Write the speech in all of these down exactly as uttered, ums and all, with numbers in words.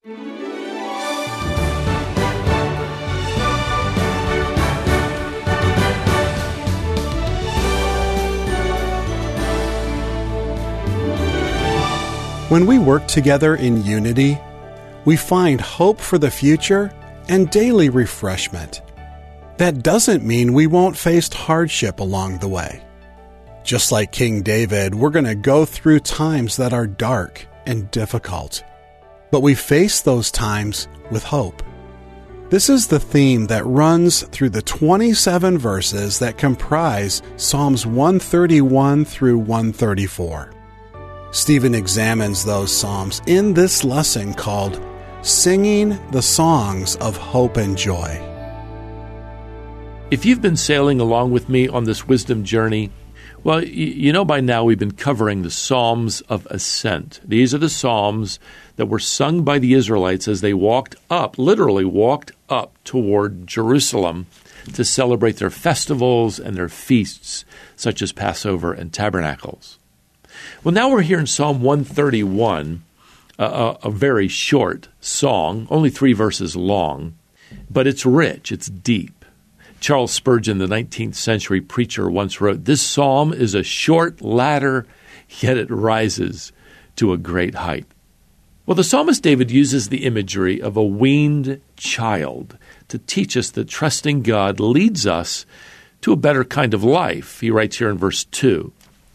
When we work together in unity, we find hope for the future and daily refreshment. That doesn't mean we won't face hardship along the way. Just like King David, we're going to go through times that are dark and difficult. But we face those times with hope. This is the theme that runs through the twenty-seven verses that comprise Psalms one thirty-one through one thirty-four. Stephen examines those psalms in this lesson called Singing the Songs of Hope and Joy. If you've been sailing along with me on this wisdom journey, well, you know by now we've been covering the Psalms of Ascent. These are the psalms that were sung by the Israelites as they walked up, literally walked up toward Jerusalem to celebrate their festivals and their feasts, such as Passover and Tabernacles. Well, now we're here in Psalm one thirty-one, a, a very short song, only three verses long, but it's rich, it's deep. Charles Spurgeon, the nineteenth century preacher, once wrote, "This psalm is a short ladder, yet it rises to a great height." Well, the psalmist David uses the imagery of a weaned child to teach us that trusting God leads us to a better kind of life. He writes here in verse two,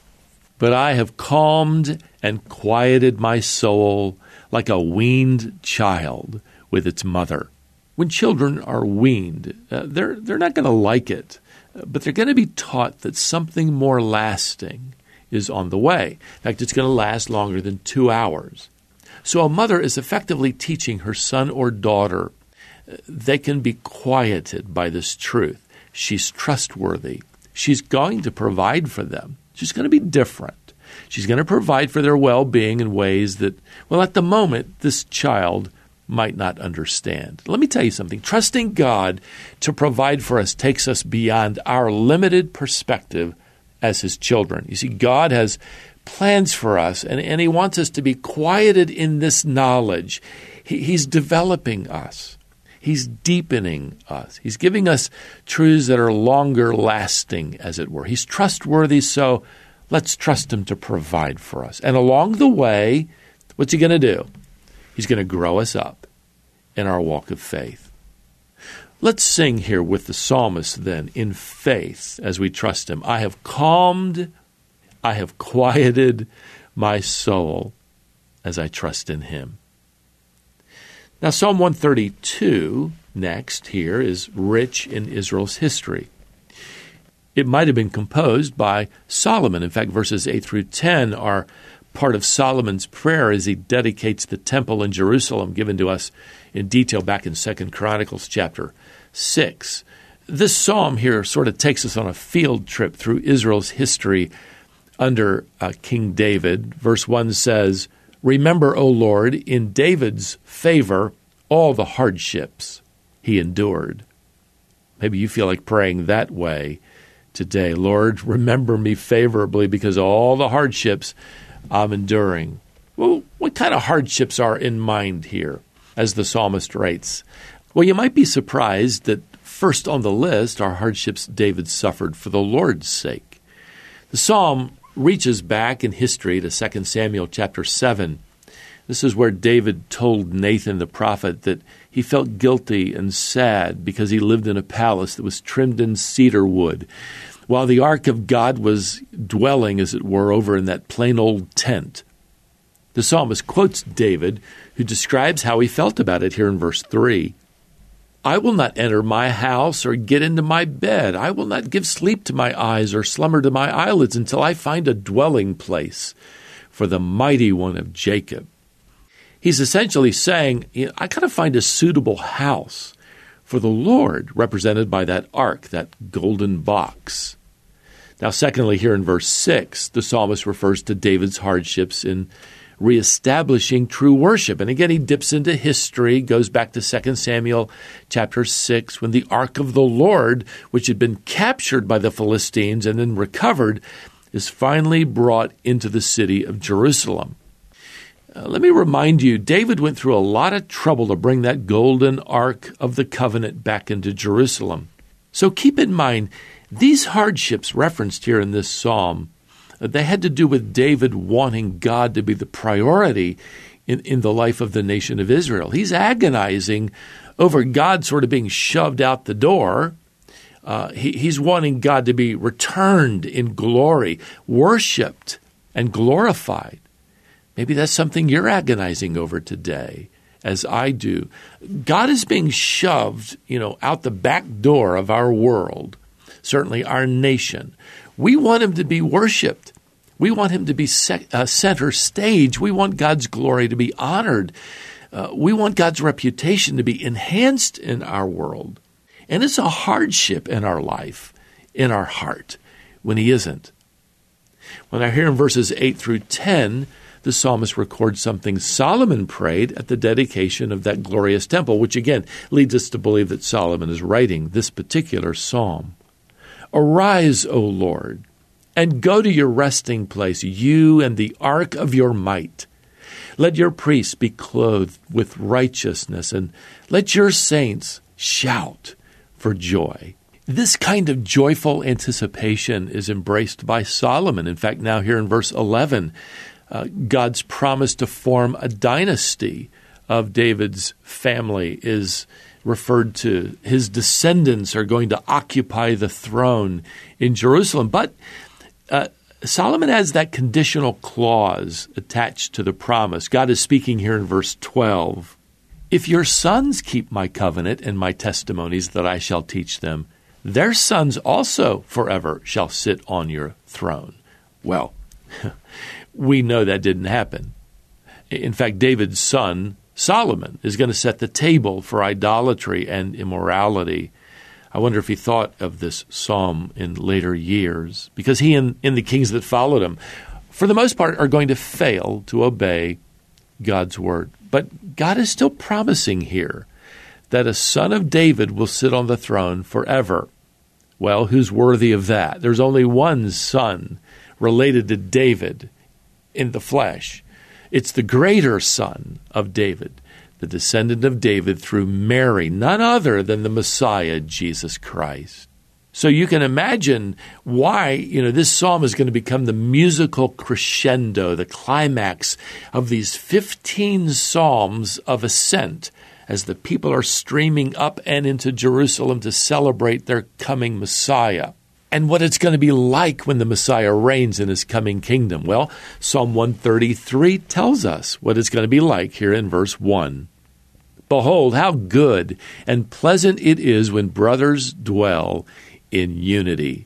"But I have calmed and quieted my soul like a weaned child with its mother." When children are weaned, uh, they're they're not going to like it, but they're going to be taught that something more lasting is on the way. In fact, it's going to last longer than two hours. So a mother is effectively teaching her son or daughter uh, they can be quieted by this truth. She's trustworthy. She's going to provide for them. She's going to be different. She's going to provide for their well-being in ways that, well, at the moment, this child might not understand. Let me tell you something. Trusting God to provide for us takes us beyond our limited perspective as His children. You see, God has plans for us, and, and He wants us to be quieted in this knowledge. He, he's developing us. He's deepening us. He's giving us truths that are longer lasting, as it were. He's trustworthy, so let's trust Him to provide for us. And along the way, what's He going to do? He's going to grow us up in our walk of faith. Let's sing here with the psalmist then in faith as we trust Him. I have calmed, I have quieted my soul as I trust in Him. Now, Psalm one thirty-two, next here, is rich in Israel's history. It might have been composed by Solomon. In fact, verses eight through ten are part of Solomon's prayer as he dedicates the temple in Jerusalem, given to us in detail back in Second Chronicles chapter six. This psalm here sort of takes us on a field trip through Israel's history under uh, King David. Verse one says, "Remember, O Lord, in David's favor, all the hardships he endured." Maybe you feel like praying that way today. Lord, remember me favorably because of all the hardships I'm enduring. Well, what kind of hardships are in mind here, as the psalmist writes? Well, you might be surprised that first on the list are hardships David suffered for the Lord's sake. The psalm reaches back in history to Second Samuel chapter seven. This is where David told Nathan the prophet that he felt guilty and sad because he lived in a palace that was trimmed in cedar wood, while the ark of God was dwelling, as it were, over in that plain old tent. The psalmist quotes David, who describes how he felt about it here in verse three. "I will not enter my house or get into my bed. I will not give sleep to my eyes or slumber to my eyelids until I find a dwelling place for the mighty one of Jacob." He's essentially saying, I got to find a suitable house for the Lord, represented by that ark, that golden box. Now, secondly, here in verse six, the psalmist refers to David's hardships in reestablishing true worship. And again, he dips into history, goes back to Second Samuel chapter six, when the ark of the Lord, which had been captured by the Philistines and then recovered, is finally brought into the city of Jerusalem. Uh, let me remind you, David went through a lot of trouble to bring that golden ark of the covenant back into Jerusalem. So keep in mind, these hardships referenced here in this psalm, uh, they had to do with David wanting God to be the priority in, in the life of the nation of Israel. He's agonizing over God sort of being shoved out the door. Uh, he, he's wanting God to be returned in glory, worshipped and glorified. Maybe that's something you're agonizing over today, as I do. God is being shoved, you know, out the back door of our world, certainly our nation. We want him to be worshipped. We want him to be uh, center stage. We want God's glory to be honored. Uh, we want God's reputation to be enhanced in our world. And it's a hardship in our life, in our heart, when he isn't. When I hear in verses eight through ten, the psalmist records something Solomon prayed at the dedication of that glorious temple, which again leads us to believe that Solomon is writing this particular psalm. Arise, O Lord, and go to your resting place, you and the ark of your might. Let your priests be clothed with righteousness, and let your saints shout for joy. This kind of joyful anticipation is embraced by Solomon. In fact, now here in verse eleven, Uh, God's promise to form a dynasty of David's family is referred to. His descendants are going to occupy the throne in Jerusalem. But uh, Solomon has that conditional clause attached to the promise. God is speaking here in verse twelve. If your sons keep my covenant and my testimonies that I shall teach them, their sons also forever shall sit on your throne. Well, we know that didn't happen. In fact, David's son, Solomon, is going to set the table for idolatry and immorality. I wonder if he thought of this psalm in later years, because he and, and the kings that followed him, for the most part, are going to fail to obey God's word. But God is still promising here that a son of David will sit on the throne forever. Well, who's worthy of that? There's only one son related to David in the flesh. It's the greater son of David, the descendant of David through Mary, none other than the Messiah, Jesus Christ. So you can imagine why, you know, this psalm is going to become the musical crescendo, the climax of these fifteen psalms of ascent as the people are streaming up and into Jerusalem to celebrate their coming Messiah. And what it's going to be like when the Messiah reigns in his coming kingdom. Well, Psalm one thirty-three tells us what it's going to be like here in verse one. Behold, how good and pleasant it is when brothers dwell in unity.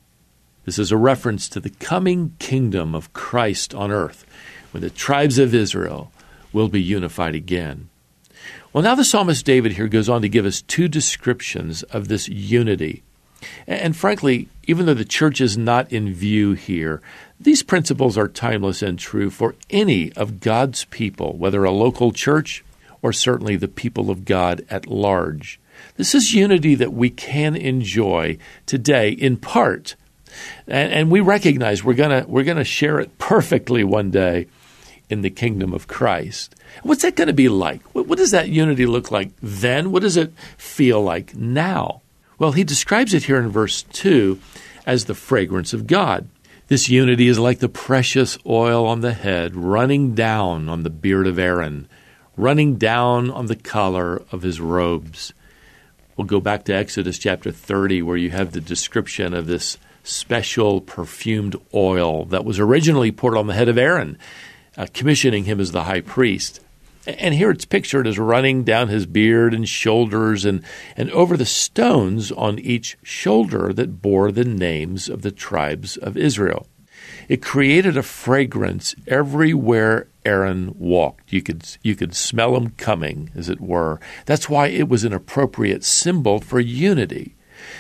This is a reference to the coming kingdom of Christ on earth, when the tribes of Israel will be unified again. Well, now the psalmist David here goes on to give us two descriptions of this unity. And frankly, even though the church is not in view here, these principles are timeless and true for any of God's people, whether a local church or certainly the people of God at large. This is unity that we can enjoy today in part, and, and we recognize we're gonna we're gonna share it perfectly one day in the kingdom of Christ. What's that going to be like? What, what does that unity look like then? What does it feel like now? Well, he describes it here in verse two as the fragrance of God. This unity is like the precious oil on the head running down on the beard of Aaron, running down on the collar of his robes. We'll go back to Exodus chapter thirty, where you have the description of this special perfumed oil that was originally poured on the head of Aaron, uh, commissioning him as the high priest. And here it's pictured as running down his beard and shoulders and, and over the stones on each shoulder that bore the names of the tribes of Israel. It created a fragrance everywhere Aaron walked. You could you could smell him coming, as it were. That's why it was an appropriate symbol for unity.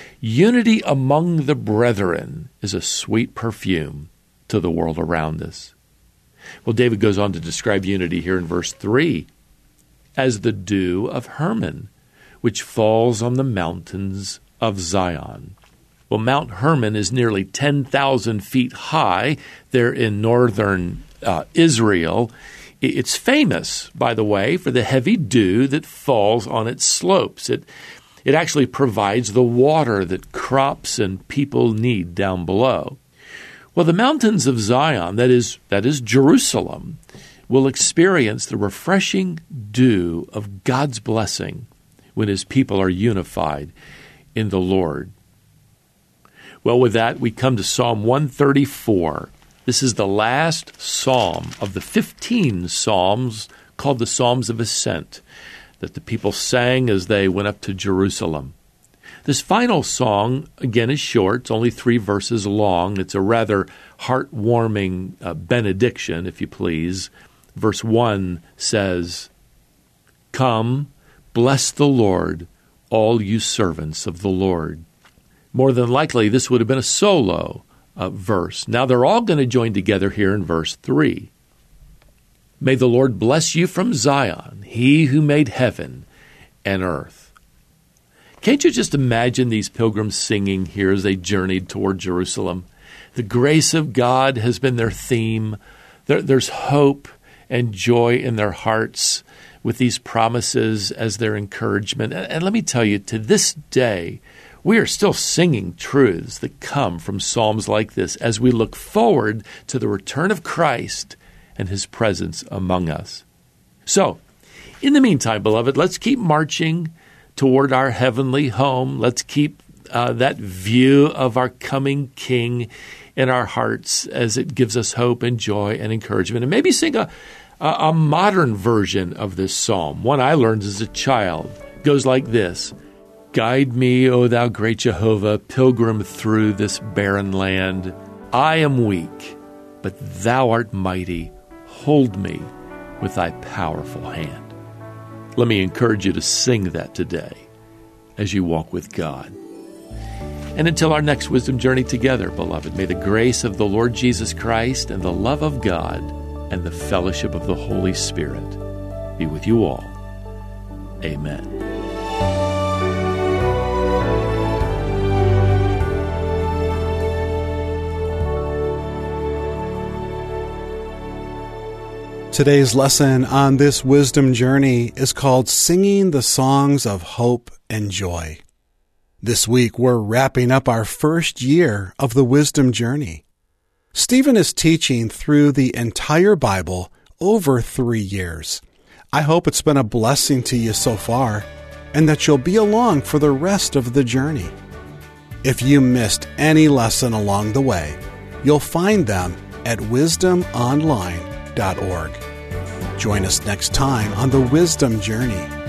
Unity among the brethren is a sweet perfume to the world around us. Well, David goes on to describe unity here in verse three as the dew of Hermon, which falls on the mountains of Zion. Well, Mount Hermon is nearly ten thousand feet high there in northern uh, Israel. It's famous, by the way, for the heavy dew that falls on its slopes. It, it actually provides the water that crops and people need down below. Well, the mountains of Zion, that is, that is Jerusalem, will experience the refreshing dew of God's blessing when His people are unified in the Lord. Well, with that, we come to Psalm one thirty-four. This is the last psalm of the fifteen psalms called the Psalms of Ascent that the people sang as they went up to Jerusalem. This final song, again, is short. It's only three verses long. It's a rather heartwarming uh, benediction, if you please. Verse one says, "Come, bless the Lord, all you servants of the Lord." More than likely, this would have been a solo uh, verse. Now they're all going to join together here in verse three. "May the Lord bless you from Zion, He who made heaven and earth." Can't you just imagine these pilgrims singing here as they journeyed toward Jerusalem? The grace of God has been their theme. There, there's hope and joy in their hearts with these promises as their encouragement. And, and let me tell you, to this day, we are still singing truths that come from psalms like this as we look forward to the return of Christ and His presence among us. So, in the meantime, beloved, let's keep marching toward our heavenly home. Let's keep uh, that view of our coming King in our hearts as it gives us hope and joy and encouragement. And maybe sing a, a, a modern version of this psalm. One I learned as a child. It goes like this: "Guide me, O thou great Jehovah, pilgrim through this barren land. I am weak, but thou art mighty. Hold me with thy powerful hand." Let me encourage you to sing that today as you walk with God. And until our next wisdom journey together, beloved, may the grace of the Lord Jesus Christ and the love of God and the fellowship of the Holy Spirit be with you all. Amen. Today's lesson on this wisdom journey is called Singing the Songs of Hope and Joy. This week, we're wrapping up our first year of the wisdom journey. Stephen is teaching through the entire Bible over three years. I hope it's been a blessing to you so far, and that you'll be along for the rest of the journey. If you missed any lesson along the way, you'll find them at wisdom online dot org. Join us next time on the Wisdom Journey.